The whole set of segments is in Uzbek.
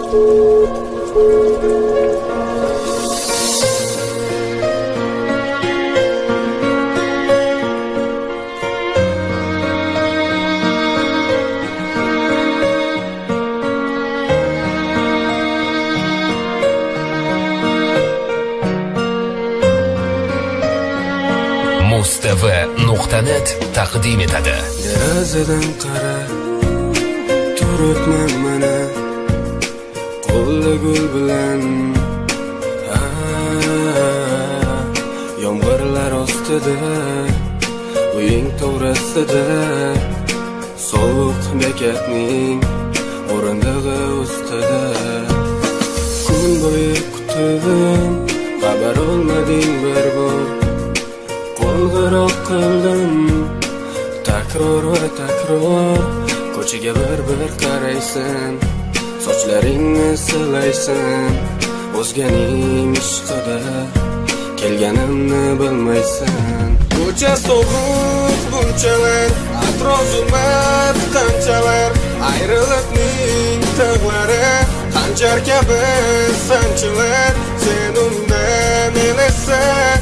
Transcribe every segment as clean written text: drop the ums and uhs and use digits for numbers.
mustv.net taqdim etadi. Derazadan qara, turibman mana, qo'lda gul bilan. Yomg'irlar ostida, uying to'g'risida, sovuq bekatning o'rindig'i ustida. Kun bo'yi kutdim, xabar olmading bir bor. Qo'ng'iroq qildim, takror va takror. Ko'chaga bir qaraysan, sochlaringni silaysan. O'zganing ishqida kelganimni bilmaysan. Ko'cha sovuq bunchalar, atrof zulmat qanchalar. Ayriliqning tag'lari qanchar kabi sanchilar. Sen undan elasa,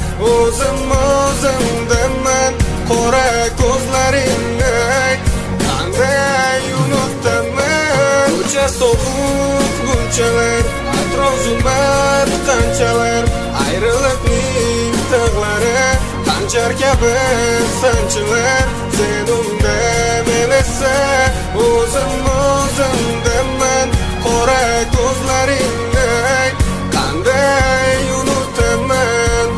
o'zimdaman. Qora ko'zlaringni qanday unutaman. Ko'cha sovuq bunchalar, atrof zulmat qanchalar. Ayriliqning tag'lari qanchar kabi sanchilar. Sen undan elasa, o'zimdaman. Qora ko'zlaringni qanday unutaman.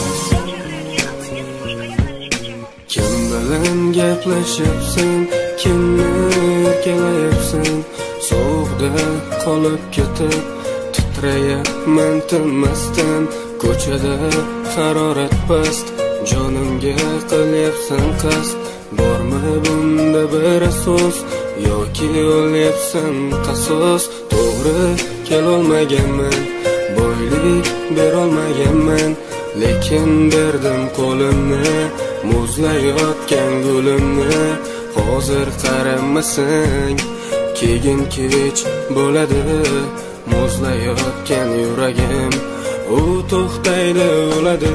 Kim bilan gaplashibsan, kimni erkalayapsan? Sovuqda qolib ketib titrayapman tinmasdan. Ko'chada harorat past, jonimga qilyapsan qasd. Bormi bunda bir asos, yoki olyapsan qasos? To'g'ri kelolmaganman, boylik berolmaganman, lekin berdim qo'limni, muzlayotgan gulimni. Hozir qaramasang, keyin kech bo'ladi. Muzlayotgan yuragim, u to'xtaydi, o'ladi.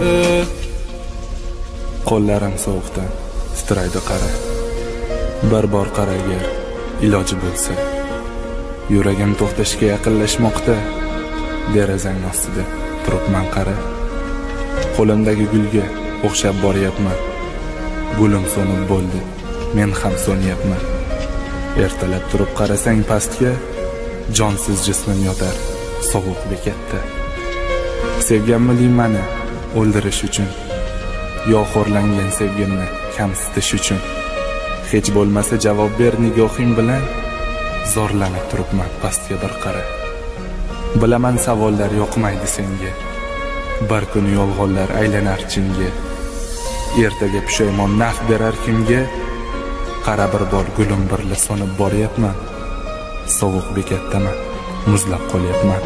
Qo'llarim sovuqdan titraydi qara. Bir bor qara agar iloji bo'lsa. Yuragim to'xtashga yaqinlashmoqda. Derazang ostida turibman qara. Qo'limdagi gulga o'xshab boryapman. Gulim so'nib bo'ldi, men ham so'nyapman. Ertalab turib qarasang pastga, jonsiz jismim yotar sovuq bekatda. Sevganmiding meni o'ldirish uchun, yo xo'rlangan sevgimni kamsitish uchun? Hech bo'lmasa javob ber nigohing bilan. Zorlanib turibman pastga bir qara. Bilaman savollar yoqmaydi senga, bir kun yolg'onlar aylanar chinga. Ertaga pushaymon naf berar kimga? Qara bir bor gulim birla so'nib boryapman. Sovuq bekatdaman, muzlab qolyapman.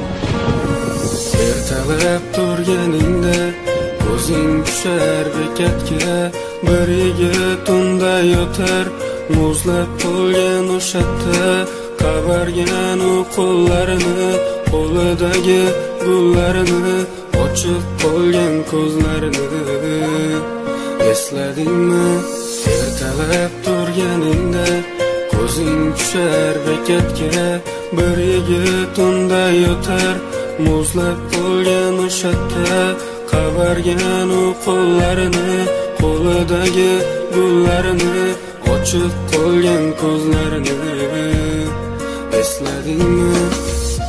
Ertalab turganingda ko'zing tushar bekatga. Bir yigit unda yotar, muzlab qolgan o'shatda. Qavargan u qo'llarini, qo'lidagi gullarini, ochiq qolgan ko'zlarini. Esladingmi? Ertalab turganingda ko'zing tushar bekatga. Bir yigit unda yotar, muzlab qolgan o'shatda. Qavargan u qo'llarini, qo'lidagi gullarini, ochiq qolgan ko'zlarini. Esladingmi?